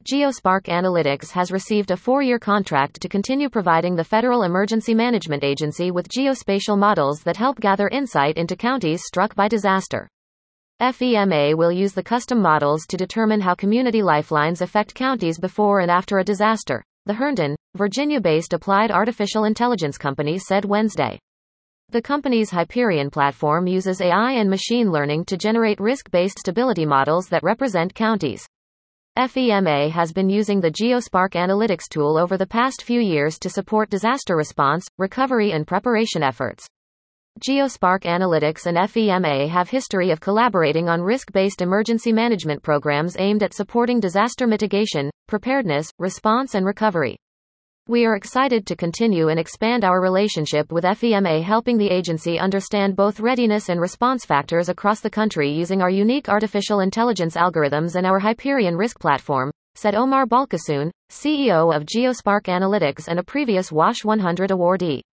Geospark Analytics has received a 4-year contract to continue providing the Federal Emergency Management Agency with geospatial models that help gather insight into counties struck by disaster. FEMA will use the custom models to determine how community lifelines affect counties before and after a disaster, the Herndon, Virginia-based applied artificial intelligence company said Wednesday. The company's Hyperion platform uses AI and machine learning to generate risk-based stability models that represent counties. FEMA has been using the Geospark Analytics tool over the past few years to support disaster response, recovery and preparation efforts. Geospark Analytics and FEMA have history of collaborating on risk-based emergency management programs aimed at supporting disaster mitigation, preparedness, response and recovery. We are excited to continue and expand our relationship with FEMA, helping the agency understand both readiness and response factors across the country using our unique artificial intelligence algorithms and our Hyperion risk platform, said Omar Balkasoon, CEO of Geospark Analytics and a previous WASH 100 awardee.